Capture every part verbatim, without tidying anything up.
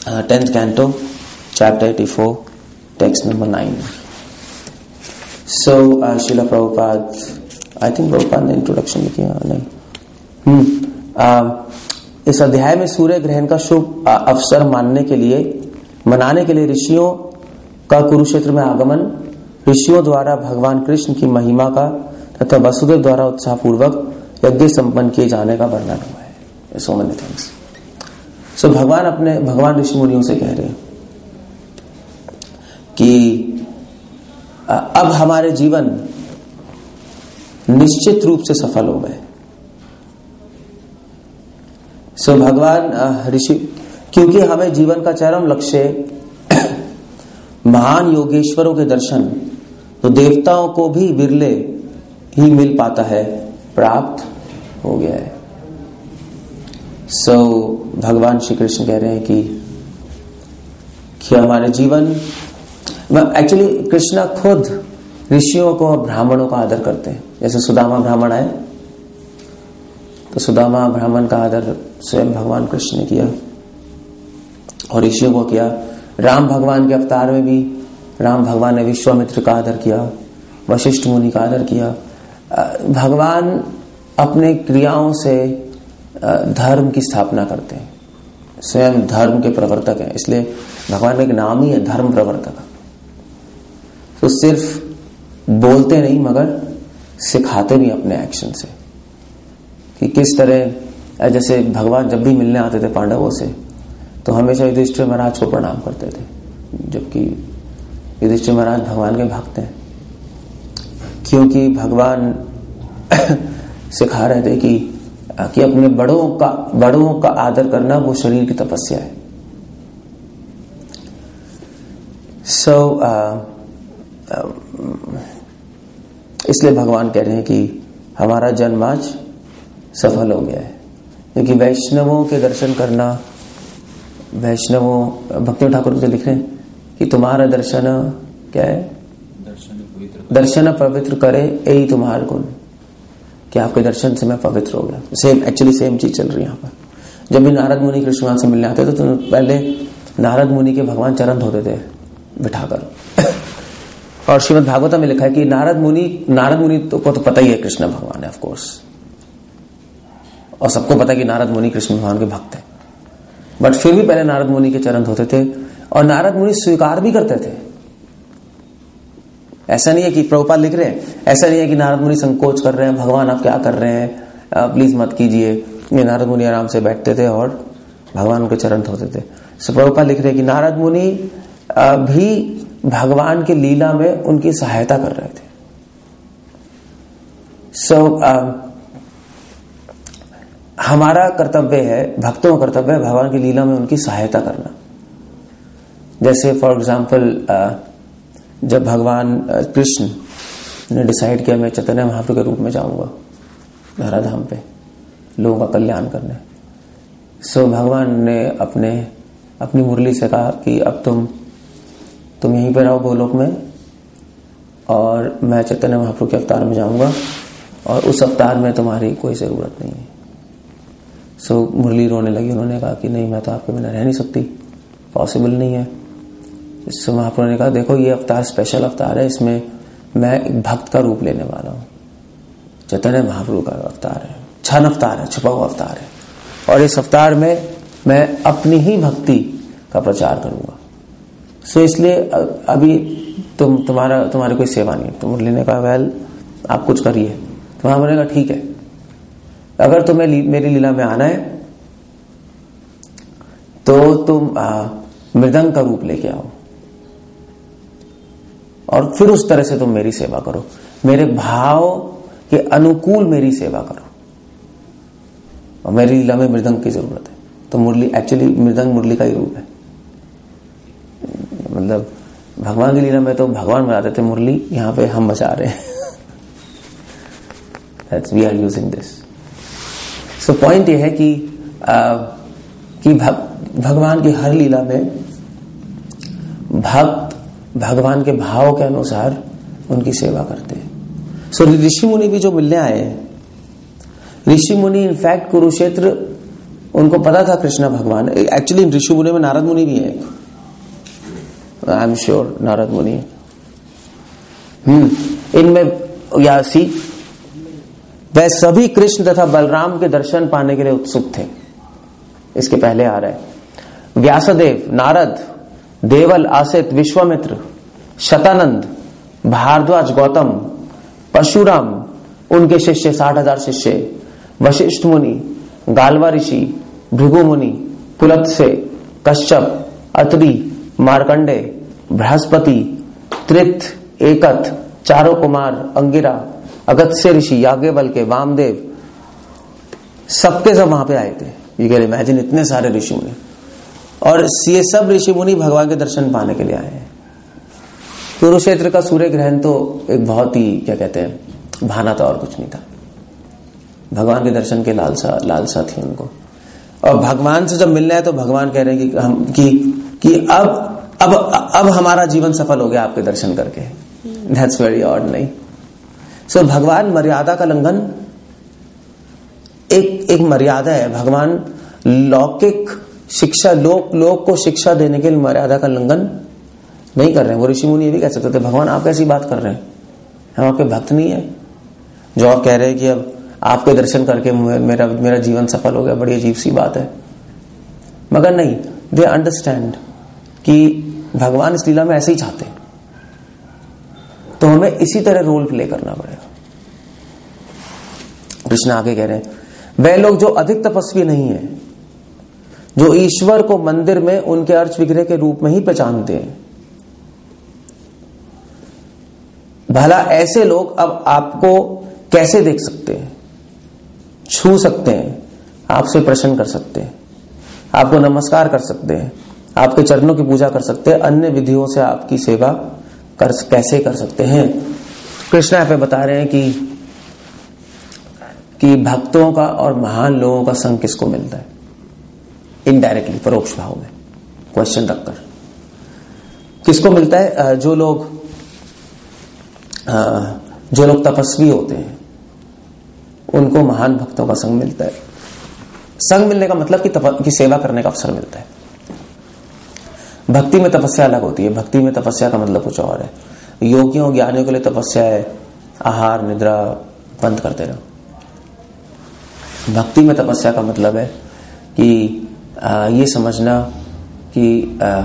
Tenth canto chapter eighty four text number nine. So Srila Prabhupada, I think Prabhupada ने introduction किया नहीं. हम्म uh, इस अध्याय में सूर्य ग्रहण का शुभ अवसर मानने के लिए मनाने के लिए ऋषियों का कुरुक्षेत्र में आगमन, ऋषियों द्वारा भगवान कृष्ण की महिमा का तथा वसुदेव द्वारा उत्साहपूर्वक यज्ञ संपन्न किए जाने का वर्णन हुआ है. So many things. सो भगवान अपने भगवान ऋषि मुनियों से कह रहे हैं कि अब हमारे जीवन निश्चित रूप से सफल हो गए. सो so, भगवान ऋषि, क्योंकि हमें जीवन का चरम लक्ष्य महान योगेश्वरों के दर्शन तो देवताओं को भी विरले ही मिल पाता है, प्राप्त हो गया है. सो so, भगवान श्री कृष्ण कह रहे हैं कि, कि हमारे जीवन, एक्चुअली कृष्ण खुद ऋषियों को ब्राह्मणों का आदर करते हैं. जैसे सुदामा ब्राह्मण आए तो सुदामा ब्राह्मण का आदर स्वयं भगवान कृष्ण ने किया और ऋषियों को किया. राम भगवान के अवतार में भी राम भगवान ने विश्वामित्र का आदर किया, वशिष्ठ मुनि का आदर किया. भगवान अपने क्रियाओं से धर्म की स्थापना करते हैं, स्वयं धर्म के प्रवर्तक हैं. इसलिए भगवान का एक नाम ही है धर्म प्रवर्तक. तो सिर्फ बोलते नहीं मगर सिखाते भी अपने एक्शन से कि किस तरह. जैसे भगवान जब भी मिलने आते थे पांडवों से तो हमेशा युधिष्ठिर महाराज को प्रणाम करते थे, जबकि युधिष्ठिर महाराज भगवान के भक्त हैं. क्योंकि भगवान सिखा रहे थे कि कि अपने बड़ों का बड़ों का आदर करना वो शरीर की तपस्या है. सो so, uh, uh, इसलिए भगवान कह रहे हैं कि हमारा जन्म आज सफल हो गया है. क्योंकि वैष्णवों के दर्शन करना, वैष्णवों भक्ति ठाकुर जी लिख रहे हैं कि तुम्हारा दर्शन क्या है, दर्शन पवित्र करे यही तुम्हारा गुण, कि आपके दर्शन से मैं पवित्र हो गया. सेम एक्चुअली सेम चीज चल रही है यहाँ पर. जब भी नारद मुनि कृष्ण भगवान से मिलने आते थे तो पहले नारद मुनि के भगवान चरण धोते थे बिठाकर. और श्रीमद् भागवत में लिखा है कि नारद मुनि नारद मुनि तो को तो पता ही है कृष्ण भगवान है ऑफ कोर्स, और सबको पता है कि नारद मुनि कृष्ण भगवान के भक्त हैं. बट फिर भी पहले नारद मुनि के चरण धोते थे और नारद मुनि स्वीकार भी करते थे. ऐसा नहीं है कि प्रभुपाद लिख रहे हैं, ऐसा नहीं है कि नारद मुनि संकोच कर रहे हैं, भगवान आप क्या कर रहे हैं, प्लीज मत कीजिए. ये नारद मुनि आराम से बैठते थे और भगवान के चरण धोते थे. सो प्रभुपाद लिख रहे हैं कि नारद मुनि भी भगवान की लीला में उनकी सहायता कर रहे थे. सो so, हमारा कर्तव्य है, भक्तों का कर्तव्य है भगवान की लीला में उनकी सहायता करना. जैसे फॉर एग्जाम्पल जब भगवान कृष्ण ने डिसाइड किया मैं चैतन्य महाप्रभु के रूप में जाऊंगा धराधाम पे लोगों का कल्याण करने. सो so, भगवान ने अपने अपनी मुरली से कहा कि अब तुम तुम यहीं पे रहो गोलोक में और मैं चैतन्य महाप्रभु के अवतार में जाऊंगा और उस अवतार में तुम्हारी कोई जरूरत नहीं है. सो so, मुरली रोने लगी. उन्होंने कहा कि नहीं, मैं तो आपके बिना रह नहीं सकती, पॉसिबल नहीं है. सो so, महाप्रभु ने कहा देखो ये अवतार स्पेशल अवतार है, इसमें मैं एक भक्त का रूप लेने वाला हूँ. चैतन्य महाप्रभु का अवतार है, छन अवतार है, छुपा हुआ अवतार है, और इस अवतार में मैं अपनी ही भक्ति का प्रचार करूंगा. सो so, इसलिए अभी तुम तुम्हारा तुम्हारी कोई सेवा नहीं है. तो मुरली ने कहा वेल आप कुछ करिए. तो महाप्रभु ने कहा ठीक है, अगर तुम्हें मेरी लीला में आना है तो तुम आ, मृदंग का रूप लेके आओ और फिर उस तरह से तुम मेरी सेवा करो, मेरे भाव के अनुकूल मेरी सेवा करो. और मेरी लीला में मृदंग की जरूरत है. तो मुरली एक्चुअली मृदंग मुरली का ही रूप है. मतलब भगवान की लीला में तो भगवान बजाते थे मुरली, यहाँ पे हम बजा रहे हैं. That's we are using this. So so, point यह है कि आ, कि भग, भगवान की हर लीला में भक्त भगवान के भाव के अनुसार उनकी सेवा करते हैं. सो so, ऋषि मुनि भी जो मिलने आए हैं, ऋषि मुनि इनफैक्ट कुरुक्षेत्र उनको पता था कृष्ण भगवान। एक्चुअली ऋषि मुनि में नारद मुनि भी है, आई एम श्योर नारद मुनि। हम्म इनमें या सी वह सभी कृष्ण तथा बलराम के दर्शन पाने के लिए उत्सुक थे। इसके पहले आ रहा है व्यासदेव, नारद, देवल, आसित, विश्वामित्र, शतानंद, भारद्वाज, गौतम, परशुराम, उनके शिष्य साठ हजार शिष्य, वशिष्ठ मुनि, गालवा ऋषि, भृगु मुनि, पुलत्स्य, कश्यप, अत्रि, मार्कंडे, बृहस्पति, त्रित, एकथ, चारों कुमार, अंगिरा, अगस्त्य ऋषि, याज्ञवल्क्य, वामदेव, सबके सब वहां पे आए थे। यू कैन इमेजिन इतने सारे ऋषि मुनि, और ये सब ऋषि मुनि भगवान के दर्शन पाने के लिए आए हैं। कुरुक्षेत्र का सूर्य ग्रहण तो एक बहुत ही क्या कहते हैं भाना था और कुछ नहीं था। भगवान के दर्शन के लालसा लालसा थी उनको, और भगवान से जब मिलना है तो भगवान कह रहे हैं कि हम कि, कि अब अब अब हमारा जीवन सफल हो गया आपके दर्शन करके। दैट्स वेरी ऑड, नहीं? सो so, भगवान मर्यादा का लंघन, एक एक मर्यादा है। भगवान लौकिक शिक्षा, लोक लोक को शिक्षा देने के लिए मर्यादा का लंघन नहीं कर रहे हैं। वो ऋषि मुनि ये भी कह सकते थे भगवान आप कैसी बात कर रहे हैं, हम आपके भक्त नहीं है जो आप कह रहे हैं कि अब आपके दर्शन करके मेरा मेरा जीवन सफल हो गया। बड़ी अजीब सी बात है। मगर नहीं, दे अंडरस्टैंड कि भगवान इस लीला में ऐसे ही चाहते हैं, तो हमें इसी तरह रोल प्ले करना पड़ेगा। कृष्ण आगे कह रहे हैं वह लोग जो अधिक तपस्वी नहीं है, जो ईश्वर को मंदिर में उनके अर्च विग्रह के रूप में ही पहचानते हैं, भला ऐसे लोग अब आपको कैसे देख सकते हैं, छू सकते हैं, आपसे प्रश्न कर सकते हैं, आपको नमस्कार कर सकते हैं, आपके चरणों की पूजा कर सकते हैं, अन्य विधियों से आपकी सेवा कर कैसे कर सकते हैं। कृष्ण यहाँ पे बता रहे हैं कि कि भक्तों का और महान लोगों का संग किसको मिलता है, इनडायरेक्टली, परोक्ष भाव में क्वेश्चन रखकर किसको मिलता है। जो लोग जो लोग तपस्वी होते हैं उनको महान भक्तों का संग मिलता है। संग मिलने का मतलब कि, कि सेवा करने का अवसर मिलता है। भक्ति में तपस्या अलग होती है। भक्ति में तपस्या का मतलब कुछ और है। योगियों ज्ञानियों के लिए तपस्या है आहार निद्रा बंद करते रहो। भक्ति में तपस्या का मतलब है कि आ, ये समझना कि आ,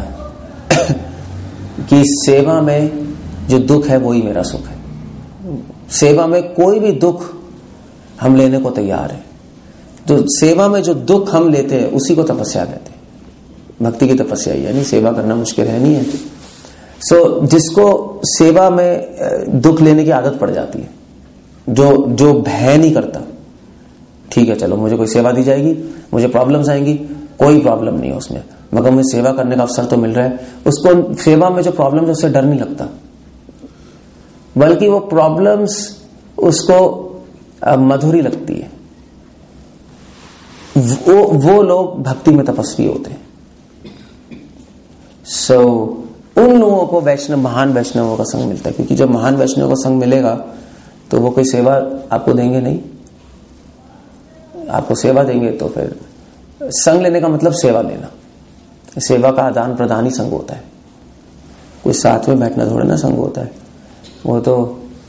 कि सेवा में जो दुख है वही मेरा सुख है। सेवा में कोई भी दुख हम लेने को तैयार है, तो सेवा में जो दुख हम लेते हैं उसी को तपस्या कहते हैं। भक्ति की तपस्या यानी सेवा करना मुश्किल है नहीं है। सो so, जिसको सेवा में दुख लेने की आदत पड़ जाती है, जो जो भय नहीं करता, ठीक है चलो मुझे कोई सेवा दी जाएगी, मुझे प्रॉब्लम्स आएंगी, कोई प्रॉब्लम नहीं है उसमें, मगर मुझे सेवा करने का अवसर तो मिल रहा है। उसको सेवा में जो प्रॉब्लम है उससे डर नहीं लगता, बल्कि वो प्रॉब्लम्स उसको मधुरी लगती है। वो वो लोग भक्ति में तपस्वी होते हैं। सो so, उन लोगों को वैष्णव, महान वैष्णवों का संग मिलता है, क्योंकि जब महान वैष्णवों का संग मिलेगा तो वो कोई सेवा आपको देंगे नहीं। आपको सेवा देंगे तो फिर संग लेने का मतलब सेवा लेना, सेवा का आदान प्रदान ही संग होता है। कोई साथ में बैठना थोड़ा ना संग होता है। वो तो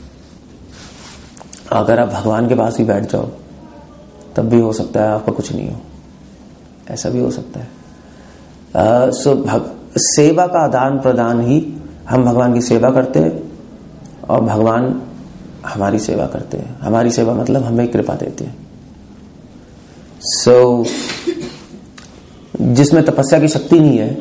अगर आप भगवान के पास ही बैठ जाओ तब भी हो सकता है आपका कुछ नहीं हो, ऐसा भी हो सकता है। आ, सो भग, सेवा का आदान प्रदान ही, हम भगवान की सेवा करते हैं और भगवान हमारी सेवा करते हैं। हमारी सेवा मतलब हमें कृपा देते हैं। सो so, जिसमें तपस्या की शक्ति नहीं है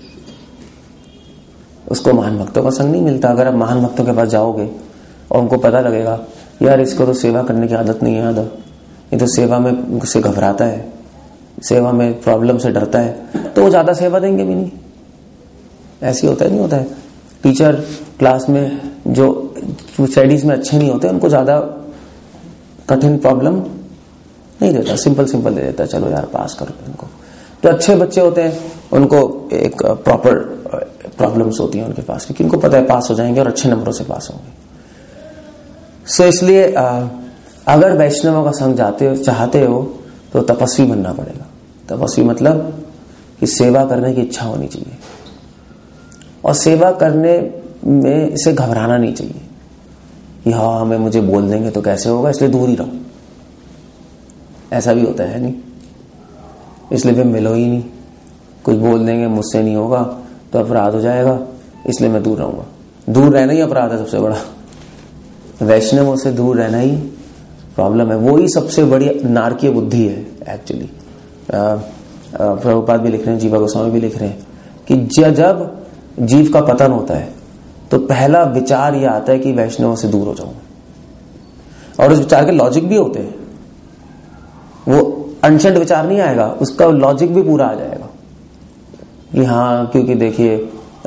उसको महान भक्तों का संग नहीं मिलता। अगर आप महान भक्तों के पास जाओगे और उनको पता लगेगा यार इसको तो सेवा करने की आदत नहीं है, आदत ये तो सेवा में से घबराता है, सेवा में प्रॉब्लम से डरता है, तो वो ज्यादा सेवा देंगे भी नहीं। ऐसी होता है नहीं होता है। टीचर क्लास में जो स्टडीज में अच्छे नहीं होते उनको ज्यादा कठिन प्रॉब्लम नहीं देता, सिंपल सिंपल दे देता, चलो यार पास करो इनको। जो अच्छे बच्चे होते हैं उनको एक प्रॉपर प्रॉब्लम्स होती हैं उनके पास, क्योंकि उनको पता है पास हो जाएंगे और अच्छे नंबरों से पास होंगे। सो so, इसलिए अगर वैष्णवों का संग जाते हो चाहते हो तो तपस्वी बनना पड़ेगा। तपस्वी मतलब कि सेवा करने की इच्छा होनी चाहिए, और सेवा करने में से घबराना नहीं चाहिए कि हाँ हमें मुझे बोल देंगे तो कैसे होगा, इसलिए दूर ही रहो। ऐसा भी होता है नहीं, इसलिए फिर मिलो ही नहीं, कुछ बोल देंगे मुझसे नहीं होगा तो अपराध हो जाएगा, इसलिए मैं दूर रहूंगा। दूर रहना ही अपराध है सबसे बड़ा, वैष्णवों से दूर रहना ही प्रॉब्लम है। वो ही सबसे बड़ी नारकीय बुद्धि है एक्चुअली। प्रभुपाद भी लिख रहे हैं, जीवा गोस्वामी भी लिख रहे हैं कि जब जीव का पतन होता है तो पहला विचार यह आता है कि वैष्णवों से दूर हो जाऊंगा, और उस विचार के लॉजिक भी होते हैं। वो अनशंट विचार नहीं आएगा, उसका लॉजिक भी पूरा आ जाएगा कि हाँ क्योंकि देखिए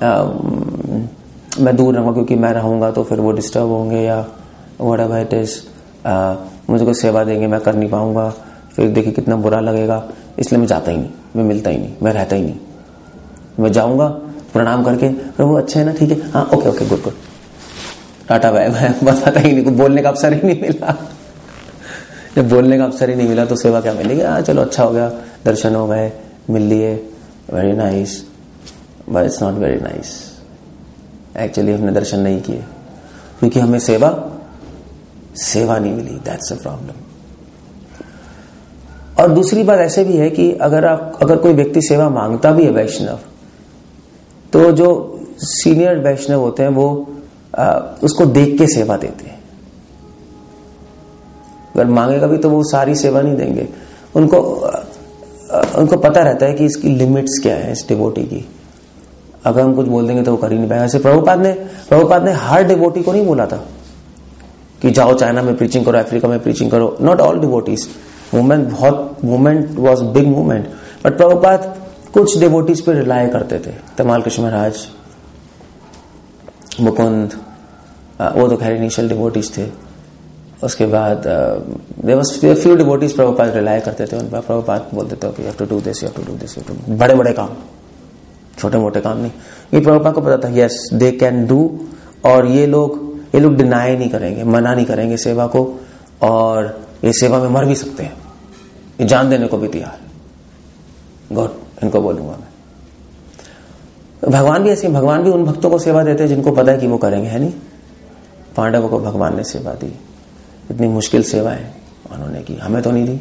मैं दूर रहूंगा, क्योंकि मैं रहूंगा तो फिर वो डिस्टर्ब होंगे, या व्हाटएवर इट इज, मुझे कोई सेवा देंगे मैं कर नहीं पाऊंगा, फिर देखिए कितना बुरा लगेगा, इसलिए मैं जाता ही नहीं, मैं मिलता ही नहीं, मैं रहता ही नहीं। मैं जाऊंगा प्रणाम करके, प्रभु अच्छे है ना, ठीक है, हाँ okay okay good good, tata bye bye, बताता ही नहीं, बोलने का अवसर ही नहीं मिला। जब बोलने का अवसर ही नहीं मिला तो सेवा क्या मिलेगी? हाँ चलो अच्छा हो गया, दर्शन हो गए, मिल लिए, very nice, but it's not very nice. Actually हमने दर्शन नहीं किए क्योंकि हमें सेवा सेवा नहीं मिली, दैट्स अ प्रॉब्लम। और दूसरी बात ऐसे भी है कि अगर आप अगर कोई व्यक्ति सेवा मांगता भी है वैष्णव, तो जो सीनियर वैष्णव होते हैं वो आ, उसको देख के सेवा देते हैं। अगर मांगेगा भी तो वो सारी सेवा नहीं देंगे, उनको आ, उनको पता रहता है कि इसकी लिमिट्स क्या है इस डिवोटी की। अगर हम कुछ बोल देंगे तो वो कर ही नहीं पाएगा। ऐसे प्रभुपाद ने प्रभुपाद ने हर डिवोटी को नहीं बोला था कि जाओ चाइना में प्रीचिंग करो, अफ्रीका में प्रीचिंग करो, नॉट ऑल डिवोटीज। मूवमेंट बहुत movement was big movement, but Prabhupada कुछ डिवोटीज पे रिलाय करते थे। तमाल कृष्ण महाराज, मुकुंद, वो तो खैर इनिशियल डिवोटीज थे। उसके बाद there was few devotees Prabhupada rely करते थे उन पर। प्रभुपाद बोलते थे कि you have to do this, you have to do this, you have to, बड़े बड़े काम, छोटे मोटे काम नहीं। ये प्रभुपाद को पता था यस दे कैन डू, और ये लोग ये लोग डिनाई नहीं करेंगे, मना नहीं करेंगे सेवा को, और ये सेवा में मर भी सकते हैं, ये जान देने को भी तैयार। गॉड, इनको बोलूंगा मैं। भगवान भी ऐसे, भगवान भी उन भक्तों को सेवा देते हैं जिनको पता है कि वो करेंगे, है नहीं? पांडवों को भगवान ने सेवा दी, इतनी मुश्किल सेवा है उन्होंने की, हमें तो नहीं दी।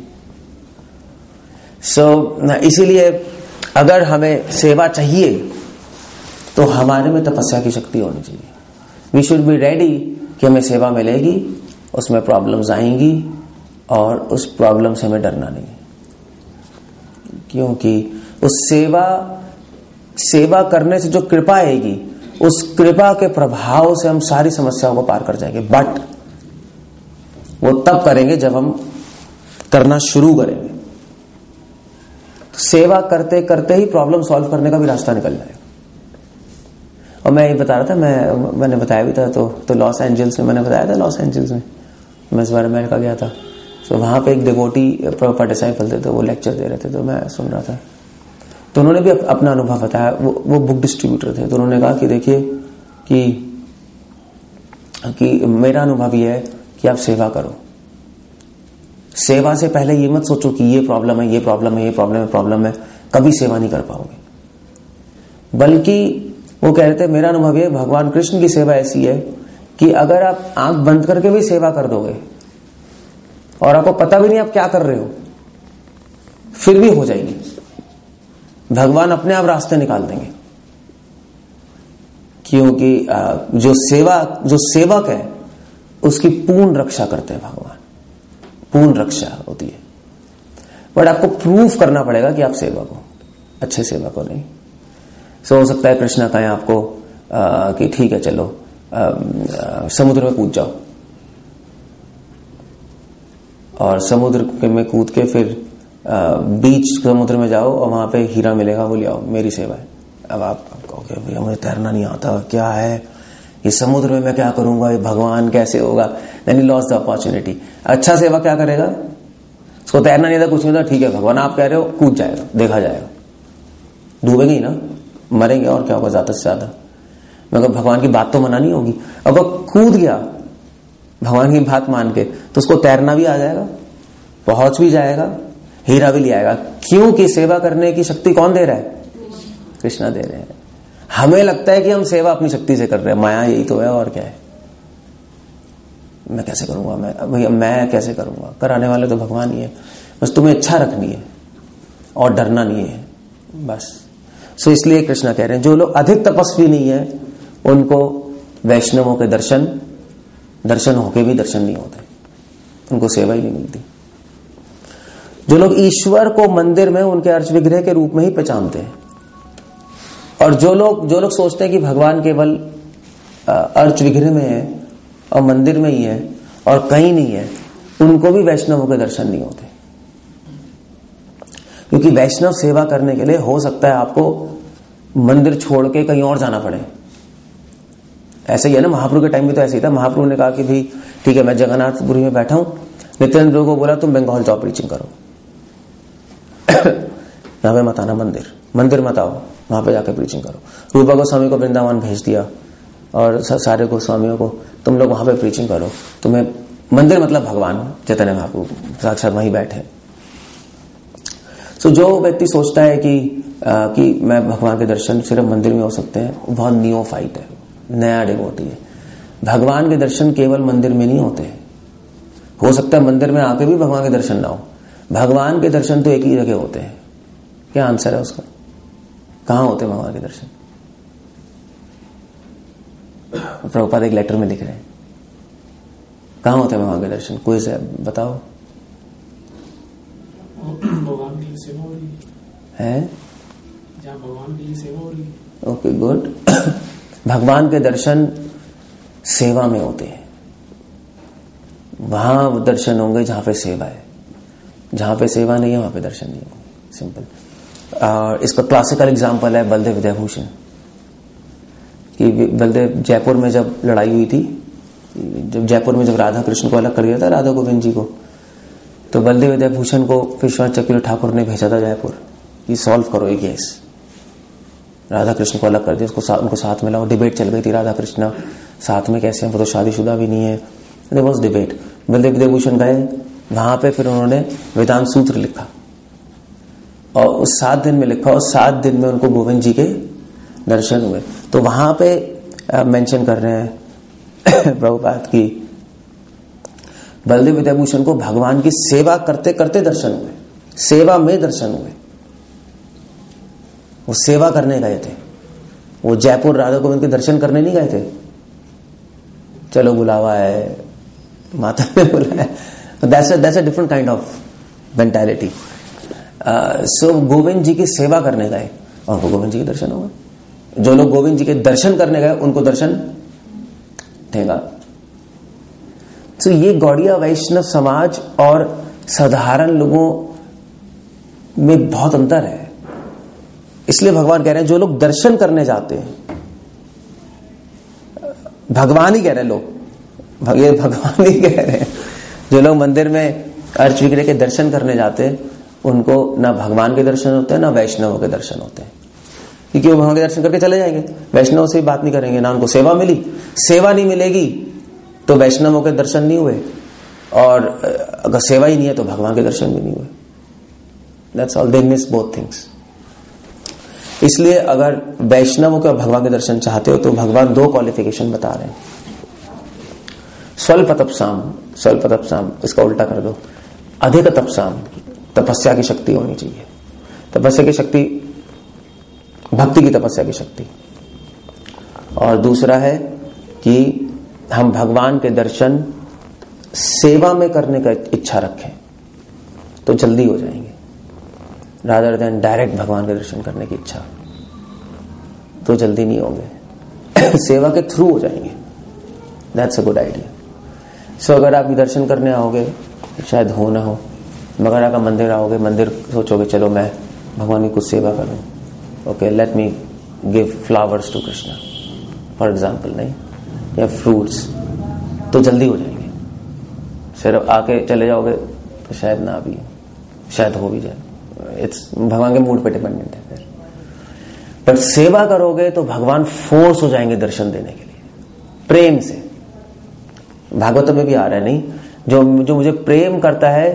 सो so, इसीलिए अगर हमें सेवा चाहिए तो हमारे में तपस्या की शक्ति होनी चाहिए। वी शुड बी रेडी कि हमें सेवा मिलेगी, उसमें प्रॉब्लम्स आएंगी, और उस प्रॉब्लम से हमें डरना नहीं, क्योंकि उस सेवा सेवा करने से जो कृपा आएगी, उस कृपा के प्रभाव से हम सारी समस्याओं को पार कर जाएंगे। बट वो तब करेंगे जब हम करना शुरू करेंगे। तो सेवा करते करते ही प्रॉब्लम सॉल्व करने का भी रास्ता निकल जाएगा। और मैं ये बता रहा था, मैं मैंने बताया भी था, तो तो लॉस एंजल्स में मैंने बताया था, लॉस एंजल्स में मैं इस बार अमेरिका गया था। तो वहां पे एक डिवोटी प्रभुपाद डिसाइपल थे, तो वो लेक्चर दे रहे थे, तो मैं सुन रहा था। तो उन्होंने भी अपना अनुभव बताया। वो, वो बुक डिस्ट्रीब्यूटर थे, तो उन्होंने कहा कि देखिए कि कि मेरा अनुभव ये है कि आप सेवा करो। सेवा से पहले ये मत सोचो कि ये प्रॉब्लम है, ये प्रॉब्लम है, ये प्रॉब्लम है, प्रॉब्लम है, कभी सेवा नहीं कर पाओगे। बल्कि वो कह रहे थे, मेरा अनुभव ये, भगवान कृष्ण की सेवा ऐसी है कि अगर आप आंख बंद करके भी सेवा कर दोगे और आपको पता भी नहीं आप क्या कर रहे हो, फिर भी हो जाएगी। भगवान अपने आप रास्ते निकाल देंगे, क्योंकि जो सेवा जो सेवक है उसकी पूर्ण रक्षा करते हैं भगवान, पूर्ण रक्षा होती है। बट आपको प्रूफ करना पड़ेगा कि आप सेवक हो, अच्छे सेवक हो नहीं। सो हो सकता है कृष्णा कहें आपको आ, कि ठीक है चलो आ, आ, समुद्र में कूद जाओ, और समुद्र में कूद के फिर आ, बीच समुद्र में जाओ और वहां पे हीरा मिलेगा, वो ले आओ, मेरी सेवा है। अब आप कहोगे भैया मुझे तैरना नहीं आता, क्या है ये समुद्र में मैं क्या करूंगा, ये भगवान कैसे होगा, then he lost the opportunity. अच्छा सेवा क्या करेगा, उसको तैरना नहीं था, कुछ नहीं था, ठीक है भगवान आप कह रहे हो, कूद जाएगा, देखा जाएगा, डूबेंगे ही ना, मरेंगे और क्या होगा ज्यादा से ज्यादा। मगर भगवान की बात तो मनानी होगी। अब वो कूद गया भगवान की बात मान के, तो उसको तैरना भी आ जाएगा, पहुंच भी जाएगा, हीरा भी ले आएगा। क्योंकि सेवा करने की शक्ति कौन दे रहा है? कृष्णा दे रहे हैं। हमें लगता है कि हम सेवा अपनी शक्ति से कर रहे हैं, माया यही तो है, और क्या है। मैं कैसे करूंगा, मैं भैया मैं कैसे करूंगा, कराने वाले तो भगवान ही है, बस तुम्हें इच्छा रखनी है और डरना नहीं है बस। सो इसलिए कृष्णा कह रहे हैं जो लोग अधिक तपस्वी नहीं है उनको वैष्णवों के दर्शन दर्शन होके भी दर्शन नहीं होते, उनको सेवा ही नहीं मिलती। जो लोग ईश्वर को मंदिर में उनके अर्च विग्रह के रूप में ही पहचानते हैं, और जो लोग जो लोग सोचते हैं कि भगवान केवल अर्च विग्रह में है और मंदिर में ही है और कहीं नहीं है, उनको भी वैष्णवों के दर्शन नहीं होते। क्योंकि वैष्णव सेवा करने के लिए हो सकता है आपको मंदिर छोड़ के कहीं और जाना पड़े। ऐसे ही है ना, महाप्रभु के टाइम में तो ऐसे ही था। महाप्रभु ने कहा कि भाई ठीक है, मैं जगन्नाथपुरी में बैठा हूं, नित्यानंद को बोला तुम बंगाल जाओ प्रीचिंग करो, यहां पे मत आना, मंदिर मंदिर मत आओ, वहां पे जाकर प्रीचिंग करो। रूपा गोस्वामी को वृंदावन भेज दिया और सारे गोस्वामियों को, तुम लोग वहां पे प्रीचिंग करो, तुम्हें मंदिर मतलब भगवान चैतन्य महाप्रभु साक्षात वहीं बैठे। सो जो व्यक्ति सोचता है कि आ, कि मैं भगवान के दर्शन सिर्फ मंदिर में हो सकते हैं, वो बहुत नियोफाइट है, नया डिवोटी है। भगवान के दर्शन केवल मंदिर में नहीं होते, हो सकता है मंदिर में आके भी भगवान के दर्शन ना हो। भगवान के दर्शन तो एक ही जगह होते हैं। क्या आंसर है उसका? कहां होते हैं भगवान के दर्शन? प्रभुपाद एक लेटर में लिख रहे हैं, कहां होते हैं भगवान के दर्शन? कोई से बताओ। भगवान की सेवा हो रही है, जहाँ भगवान की सेवा हो रही है। Okay good. भगवान के दर्शन सेवा में होते हैं, वहां दर्शन होंगे जहां पे सेवा है। जहां पे सेवा नहीं है वहां पे दर्शन नहीं होंगे, सिंपल। और इसका क्लासिकल एग्जांपल है बलदेव विद्याभूषण कि बलदेव जयपुर में जब लड़ाई हुई थी, जब जयपुर में जब राधा कृष्ण को अलग कर दिया था, राधा गोविंद जी को, तो बलदेव विद्याभूषण को विश्वनाथ चक्रवर्ती ठाकुर ने भेजा था जयपुर कि सॉल्व करो ये केस। राधा कृष्ण को अलग कर दिया, उसको सा, उनको साथ में लाओ। डिबेट चल गई थी, राधा कृष्ण साथ में कैसे हैं, वो तो शादीशुदा भी नहीं है। There was debate. Baladev Vidyabhushan गए वहां पे, फिर उन्होंने वेदांत सूत्र लिखा और उस सात दिन में लिखा, और सात दिन में उनको गोविंद जी के दर्शन हुए। तो वहां पे मेंशन कर रहे हैं प्रभुपाद की बलदेव विद्याभूषण को भगवान की सेवा करते करते दर्शन हुए, सेवा में दर्शन हुए। वो सेवा करने गए थे, वो जयपुर राधा गोविंद के दर्शन करने नहीं गए थे। चलो बुलावा है, माता ने बुलाया, that's a that's a different kind of mentality. So Govind ji की सेवा करने गए और उनको गोविंद जी के दर्शन हो गए। जो लोग गोविंद जी के दर्शन करने गए उनको दर्शन देगा। तो ये गौड़िया वैष्णव समाज और साधारण लोगों में बहुत अंतर है। इसलिए भगवान कह रहे हैं जो लोग दर्शन करने जाते हैं, भगवान ही कह रहे हैं, लोग ये भगवान ही कह रहे हैं, जो लोग मंदिर में अर्च विग्रह के दर्शन करने जाते हैं उनको ना भगवान के दर्शन होते हैं ना वैष्णवों के दर्शन होते हैं। क्योंकि वो भगवान के दर्शन करके चले जाएंगे, वैष्णव से बात नहीं करेंगे, ना उनको सेवा मिली। सेवा नहीं मिलेगी तो वैष्णवों के दर्शन नहीं हुए, और अगर सेवा ही नहीं है तो भगवान के दर्शन भी नहीं हुए। That's all, they miss both things. इसलिए अगर वैष्णवों के और भगवान के दर्शन चाहते हो तो भगवान दो क्वालिफिकेशन बता रहे हैं। स्वल्प तपसाम, स्वल्प तपसाम इसका उल्टा कर दो, अधिक तपसाम, तपस्या की शक्ति होनी चाहिए। तपस्या की शक्ति भक्ति की तपस्या की शक्ति। और दूसरा है कि हम भगवान के दर्शन सेवा में करने का इच्छा रखें तो जल्दी हो जाएंगे, रादर देन डायरेक्ट भगवान के दर्शन करने की इच्छा तो जल्दी नहीं होंगे सेवा के थ्रू हो जाएंगे। That's a good idea. So अगर आप दर्शन करने आओगे शायद हो ना हो, मगर अगर मंदिर आओगे, मंदिर सोचोगे चलो मैं भगवान की कुछ सेवा करूं, okay let me give flowers to Krishna for example, नहीं, या फ्रूट्स, तो जल्दी हो जाएंगे। सिर्फ आके चले जाओगे तो शायद ना भी, शायद हो भी जाए। इट्स भगवान के मूड पे डिपेंडेंट है। फिर बट सेवा करोगे तो भगवान फोर्स हो जाएंगे दर्शन देने के लिए, प्रेम से। भागवत में भी आ रहा है, नहीं, जो जो मुझे प्रेम करता है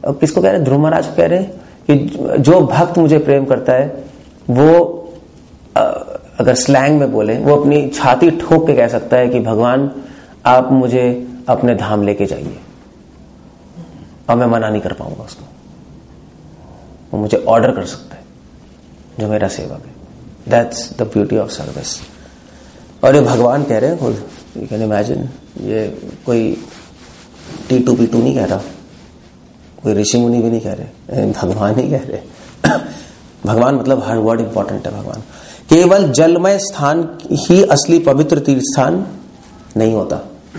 अब किसको कह रहे हैं? ध्रुव महाराज को कह रहे हैं कि जो भक्त मुझे प्रेम करता है वो अगर स्लैंग में बोले वो अपनी छाती ठोक के कह सकता है कि भगवान आप मुझे अपने धाम लेके जाइए, और मैं मना नहीं कर पाऊंगा उसको। वो मुझे ऑर्डर कर सकता है जो मेरा सेवक है। That's the beauty of service. और ये भगवान कह रहे हैं खुद, यू कैन इमेजिन, ये कोई टी टू पी टू नहीं कह रहा, कोई ऋषि मुनि भी नहीं कह रहे, भगवान ही कह रहे। भगवान मतलब हर वर्ड इंपॉर्टेंट है। भगवान केवल जलमय स्थान ही असली पवित्र तीर्थ स्थान नहीं होता।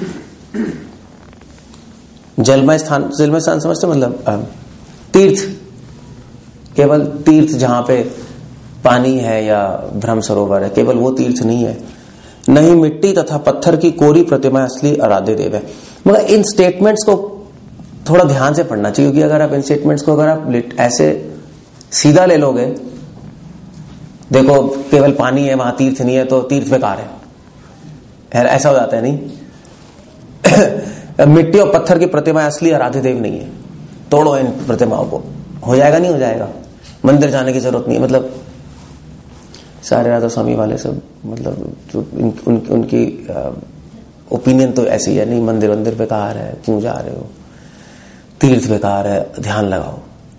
जलमय स्थान, जलमय स्थान समझते मतलब तीर्थ, केवल तीर्थ जहां पे पानी है या ब्रह्म सरोवर है, केवल वो तीर्थ नहीं है। नहीं मिट्टी तथा पत्थर की कोरी प्रतिमा असली आराध्य देव है। मगर इन स्टेटमेंट्स को थोड़ा ध्यान से पढ़ना चाहिए, क्योंकि अगर आप इन स्टेटमेंट्स को अगर आप ऐसे सीधा ले लोगे, देखो केवल पानी है वहां तीर्थ नहीं है तो तीर्थ बेकार है, ऐसा हो जाता है नहीं। मिट्टी और पत्थर की प्रतिमा असली आराध्य देव नहीं है, तोड़ो इन प्रतिमाओं को, हो जाएगा नहीं हो जाएगा, मंदिर जाने की जरूरत नहीं है। मतलब सारे राधा स्वामी वाले सब मतलब जो उन, उन, उनकी ओपिनियन तो ऐसी है, नहीं मंदिर मंदिर बेकार है, क्यों जा रहे हो, तीर्थ बेकार है, ध्यान लगाओ।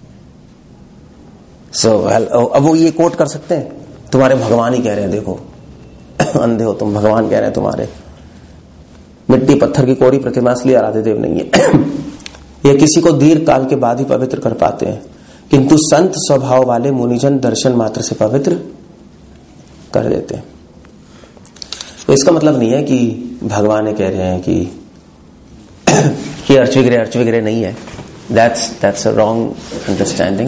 सो so, well, अब वो ये कोट कर सकते हैं, तुम्हारे भगवान ही कह रहे हैं, देखो अंधे हो तुम, भगवान कह रहे हैं तुम्हारे मिट्टी पत्थर की कोरी प्रतिमा असली आराध्य देव नहीं है। ये किसी को दीर्घ काल के बाद ही पवित्र कर पाते हैं, किंतु संत स्वभाव वाले मुनिजन दर्शन मात्र से पवित्र कर देते हैं। तो इसका मतलब नहीं है कि भगवान कह रहे हैं कि कि अर्च विग्रह अर्च विग्रह नहीं है। That's that's a wrong understanding.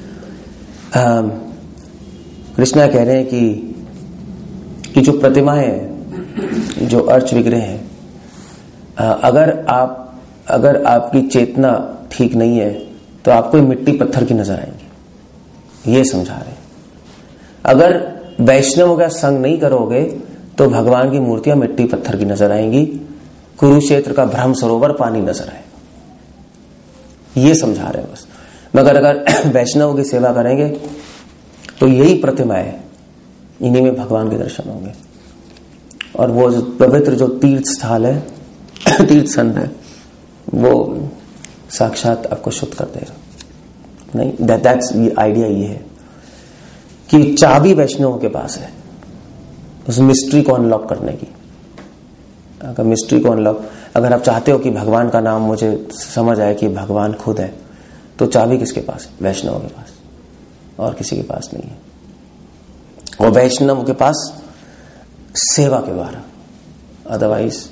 Krishna कह रहे हैं कि कि जो प्रतिमाएं हैं, जो अर्च विग्रह हैं, अगर आप अगर आपकी चेतना ठीक नहीं है तो आपको मिट्टी पत्थर की नजर आएंगी, ये समझा रहे हैं। अगर वैष्णवों का संग नहीं करोगे तो भगवान की मूर्तियां मिट्टी पत्थर की नजर आएंगी, कुरुक्षेत्र का ब्रह्म सरोवर पानी नजर आएगा, ये समझा रहे हैं बस। मगर अगर वैष्णव की सेवा करेंगे तो यही प्रतिमा है, इन्हीं में भगवान के दर्शन होंगे, और वो जो पवित्र जो तीर्थ स्थल है, तीर्थ संत है, वो साक्षात आपको शुद्ध कर देगा। नहीं, दैट दैट्स ये आइडिया ये है कि चाबी वैष्णवों के पास है उस मिस्ट्री को अनलॉक करने की। अगर मिस्ट्री को अनलॉक, अगर आप चाहते हो कि भगवान का नाम मुझे समझ आए कि भगवान खुद है, तो चाबी किसके पास है? वैष्णव के पास, और किसी के पास नहीं है। और वैष्णव के पास सेवा के द्वारा, अदरवाइज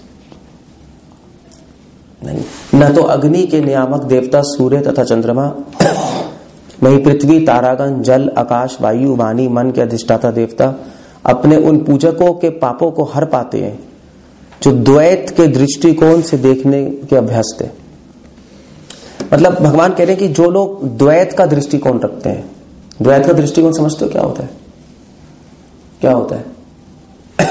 नहीं। न तो अग्नि के नियामक देवता सूर्य तथा चंद्रमा, वही पृथ्वी तारागण जल आकाश वायु वाणी मन के अधिष्ठाता देवता अपने उन पूजकों के पापों को हर पाते हैं जो द्वैत के दृष्टिकोण से देखने के अभ्यस्त है। मतलब भगवान कह रहे हैं कि जो लोग द्वैत का दृष्टिकोण रखते हैं, द्वैत का दृष्टिकोण समझते हो क्या होता है? क्या होता है?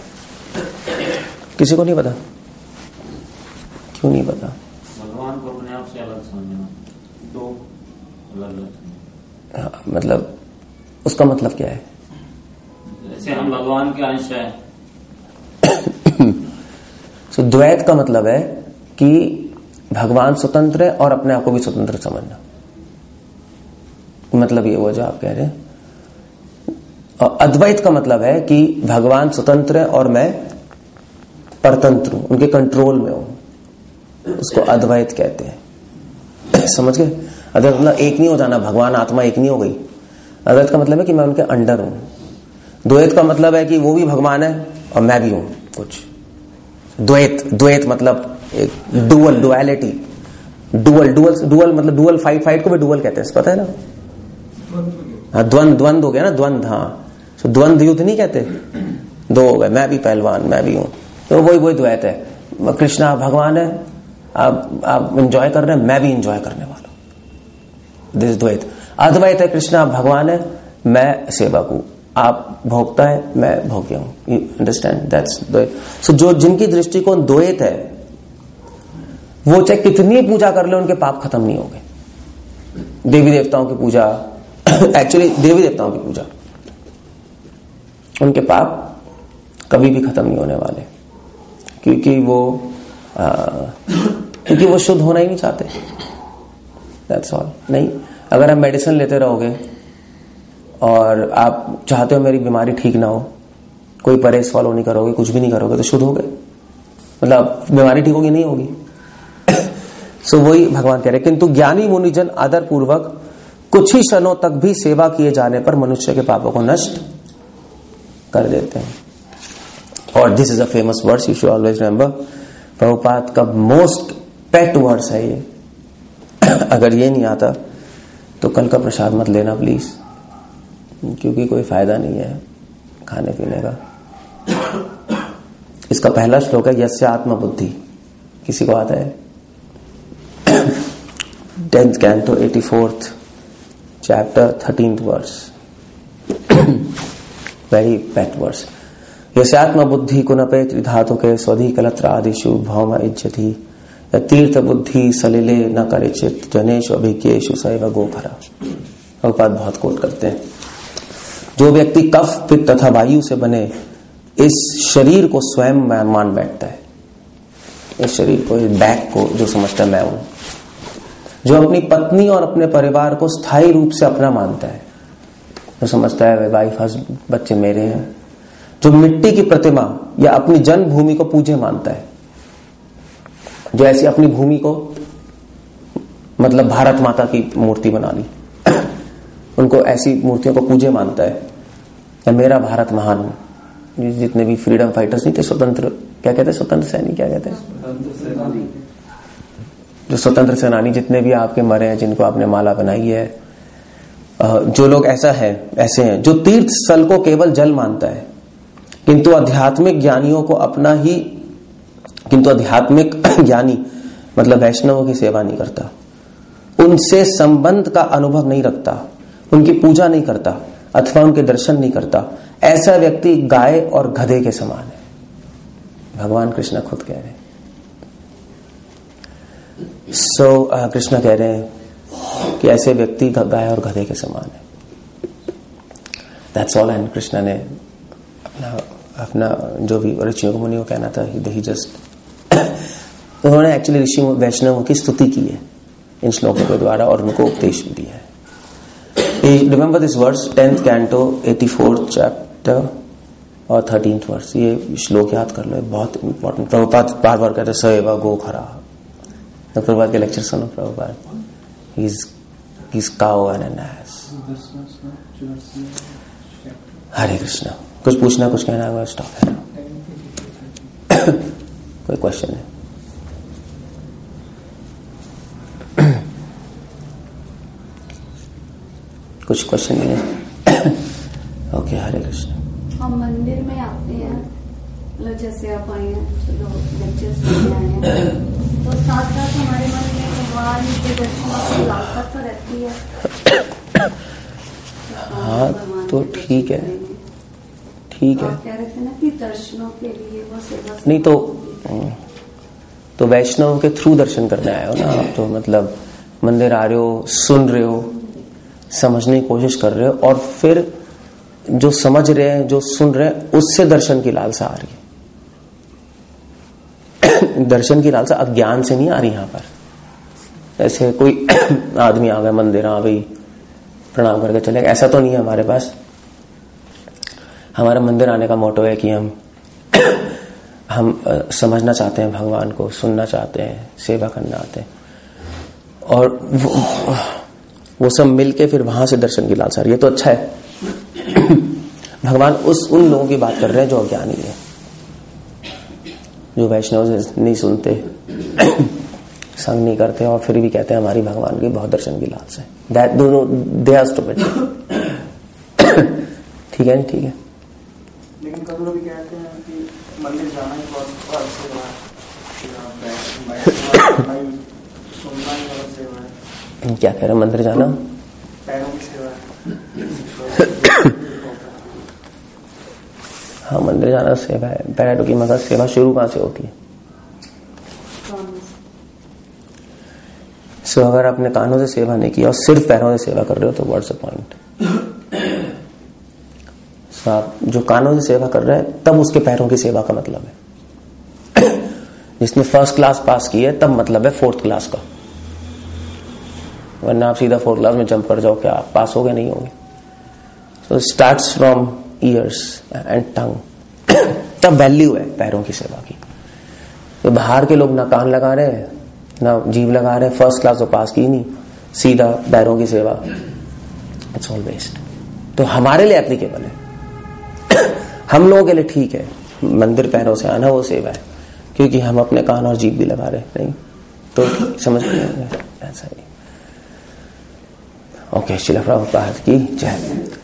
किसी को नहीं पता? क्यों नहीं पता? भगवान को अपने आप से अलग समझना, दो अलग अलग। हाँ, मतलब उसका मतलब क्या है? जैसे हम भगवान के अंश हैं। so, द्वैत का मतलब है कि भगवान स्वतंत्र है और अपने आप को भी स्वतंत्र समझना, मतलब ये वो जो आप कह रहे हैं। और अद्वैत का मतलब है कि भगवान स्वतंत्र है और मैं परतंत्र हूं, उनके कंट्रोल में हूं, उसको अद्वैत कहते हैं। समझ गए? अद्वैत मतलब एक नहीं हो जाना, भगवान आत्मा एक नहीं हो गई। अद्वैत का मतलब है कि मैं उनके अंडर हूं। द्वैत का मतलब है कि वो भी भगवान है और मैं भी हूं कुछ। द्वैत द्वैत मतलब एक dual, duality, dual dual dual मतलब डुअल फाइट, फाइट को भी डुअल कहते हैं, पता है ना? हाँ, द्वंद द्वंद हो गया ना, द्वंद। हाँ, तो द्वंद युद्ध नहीं कहते, दो हो गए, मैं भी पहलवान, मैं भी हूं, तो वही वही द्वैत है। कृष्णा भगवान है, आप आप एंजॉय कर रहे हैं, मैं भी एंजॉय करने वाला हूं, दिस द्वैत। अद्वैत है, कृष्णा भगवान है, मैं सेवक हूं, आप भोगता है, मैं भोग्य हूं। You understand? दैट्स द्वैत। सो जो जिनकी दृष्टिकोण द्वैत है वो चाहे कितनी पूजा कर ले उनके पाप खत्म नहीं होंगे। देवी देवताओं की पूजा, एक्चुअली देवी देवताओं की पूजा, उनके पाप कभी भी खत्म नहीं होने वाले, क्योंकि वो आ, क्योंकि वो शुद्ध होना ही नहीं चाहते। That's all. नहीं, अगर आप मेडिसिन लेते रहोगे और आप चाहते हो मेरी बीमारी ठीक ना हो, कोई परहेज फॉलो नहीं करोगे, कुछ भी नहीं करोगे, तो शुद्ध हो गए, मतलब बीमारी ठीक होगी नहीं होगी। सो so, वही भगवान कह रहे, किंतु ज्ञानी मुनिजन आदर पूर्वक कुछ ही क्षणों तक भी सेवा किए जाने पर मनुष्य के पापों को नष्ट कर देते हैं। और this is a famous words, you should always remember. Prabhupada का मोस्ट पेट वर्ड्स है ये। अगर ये नहीं आता तो कल का प्रसाद मत लेना प्लीज, क्योंकि कोई फायदा नहीं है खाने पीने का। इसका पहला श्लोक है यस्य आत्म बुद्धि। किसी को आता है? Tenth canto eighty fourth chapter thirteenth verse, very pet verse. यस्य आत्म बुद्धि कुनपे त्रिधातु के स्वधि कलत्र आदिशु भौम इज्जति तीर्थ बुद्धि सलिले न करे चित जनेशु अभिज्ञेशु सैव गोखरा। प्रभुपाद बहुत कोट करते हैं, जो व्यक्ति कफ पित्त तथा वायु से बने इस शरीर को स्वयं मान बैठता है, इस शरीर को, इस बैग को जो समझता है मैं हूं, जो अपनी पत्नी और अपने परिवार को स्थायी रूप से अपना मानता है, जो समझता है वाइफ हस्बैंड बच्चे मेरे हैं, जो मिट्टी की प्रतिमा या अपनी जन्मभूमि को पूज्य मानता है, जो ऐसी अपनी भूमि को मतलब भारत माता की मूर्ति बना ली, उनको ऐसी मूर्तियों को पूज्य मानता है, या मेरा भारत महान। जितने भी फ्रीडम फाइटर्स नहीं थे, स्वतंत्र क्या कहते हैं, स्वतंत्र सैनिक क्या कहते हैं, जो स्वतंत्र सेनानी जितने भी आपके मरे हैं, जिनको आपने माला बनाई है, जो लोग ऐसा है ऐसे हैं, जो तीर्थ स्थल को केवल जल मानता है, किंतु आध्यात्मिक ज्ञानियों को अपना ही किंतु आध्यात्मिक ज्ञानी मतलब वैष्णवों की सेवा नहीं करता, उनसे संबंध का अनुभव नहीं रखता, उनकी पूजा नहीं करता अथवा उनके दर्शन नहीं करता, ऐसा व्यक्ति गाय और गधे के समान है। भगवान कृष्ण खुद कह रहे हैं। सो so, uh, कृष्ण कह रहे हैं कि ऐसे व्यक्ति गाय और गधे के समान है। That's all. एंड कृष्ण ने अपना अपना जो भी ऋषियों को मुनियों को कहना था, ही जस्ट उन्होंने एक्चुअली ऋषि वैष्णवों की स्तुति की है इन श्लोकों के द्वारा और उनको उपदेश भी दिया है। Remember this words, tenth canto eighty fourth chapter और थर्टीन्थ वर्स। ये श्लोक याद कर लो, बहुत इंपॉर्टेंट। प्रभुपाद बार बार कहते सएवा गो खरा। प्रभुपाद के लेक्चर सुनो। Prabhupada he's cow and an ass। हरे कृष्णा। कुछ पूछना, कुछ कहना है? स्टॉप है। कोई क्वेश्चन है? कुछ क्वेश्चन नहीं है? ओके, हरे कृष्ण। हम मंदिर में आते हैं, मतलब जैसे आप आए हैं, चलो लेक्चर्स में आए हैं, तो साथ साथ हमारे मन में भगवान के दर्शन की लालसा तो रहती है। हाँ, तो ठीक है, ठीक है। कह रहे थे ना कि दर्शनों के लिए वो सेवा नहीं तो तो वैष्णव के थ्रू दर्शन करने आए हो ना आप, तो मतलब मंदिर आ रहे हो, सुन रहे हो, समझने की कोशिश कर रहे हो, और फिर जो समझ रहे हैं, जो सुन रहे हैं, उससे दर्शन की लालसा आ रही है। दर्शन की लालसा अज्ञान से नहीं आ रही यहां पर। ऐसे कोई आदमी आ गया मंदिर, हाँ भाई प्रणाम करके चले, ऐसा तो नहीं है हमारे पास। हमारा मंदिर आने का मोटो है कि हम हम समझना चाहते हैं भगवान को, सुनना चाहते हैं, सेवा करना आते हैं, और वो, वो सब मिलके फिर वहां से दर्शन की लालसा। ये तो अच्छा है। भगवान उस उन लोगों की बात कर रहे हैं जो अज्ञानी है, जो वैष्णव से नहीं सुनते, संग नहीं करते, और फिर भी कहते हैं हमारी भगवान की बहुत दर्शन की लालसा है। दैट दोनों दे आर स्टूपिड। ठीक है, ठीक है। लेकिन कभी लोग कहते हैं कि मंदिर जाना ही बहुत बड़ा सेवा है, सुनना ही बहुत सेवा है। क्या कह रहे, मंदिर जाना पैरों की सेवा है। हाँ, मंदिर जाना सेवा है। पैरों की मगर सेवा शुरू कहां से होती है? सो so, अगर आपने कानों से सेवा नहीं की और सिर्फ पैरों से सेवा कर रहे हो तो व्हाट्स द पॉइंट। सो आप जो कानों से सेवा कर रहे हैं तब उसके पैरों की सेवा का मतलब है। जिसने फर्स्ट क्लास पास की है तब मतलब है फोर्थ क्लास का, वरना आप सीधा फोर्थ क्लास में जंप कर जाओ, क्या आप पास हो गए? नहीं होंगे। So starts from ears and tongue, तब वैल्यू है पैरों की सेवा की। तो बाहर के लोग ना कान लगा रहे हैं ना जीभ लगा रहे हैं, फर्स्ट क्लास तो पास की नहीं, सीधा पैरों की सेवा, इट्स ऑल वेस्ट। तो हमारे लिए एप्लीकेबल है। हम लोगों के लिए ठीक है मंदिर पैरों से आना, वो सेवा है, क्योंकि हम अपने कान और जीभ भी लगा रहे हैं। नहीं तो समझ नहीं ऐसा ही। ओके, श्रील प्रभुपाद की जय।